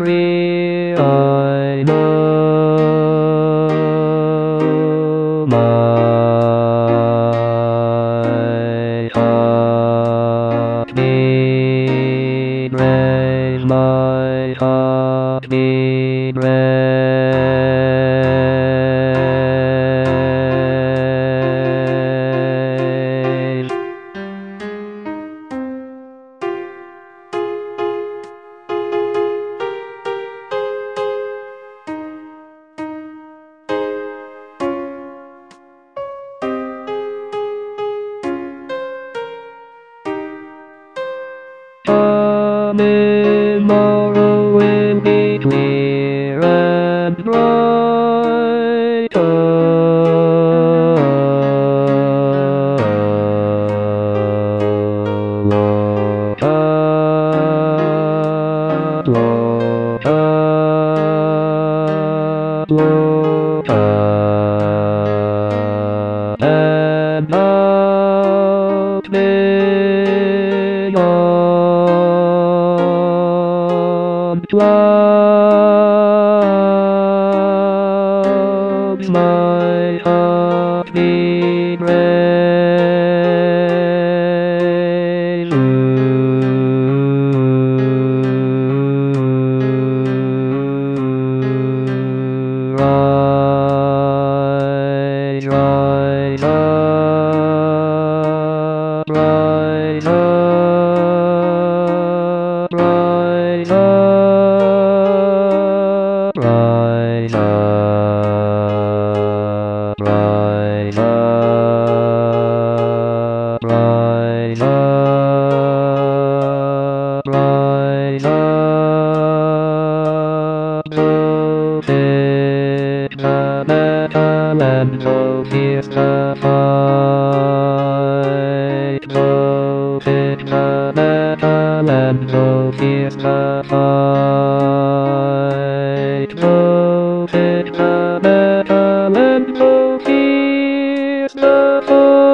free, I know my heartbeat raise, my heartbeat raise. Tomorrow will be clear and bright. And out beyond clouds, my heartbeat raise. Rise, rise up, rise up, rise up, rise up, rise up, rise up, rise up. So fit the battle and so fierce the fight. So fit the battle and so fierce the fight. So fit the battle and so fierce the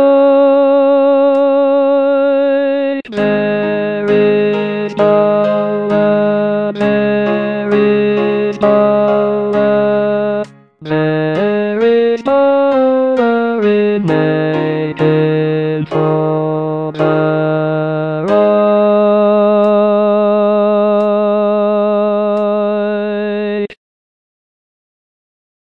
fight. There is power, there is power, there is power in making for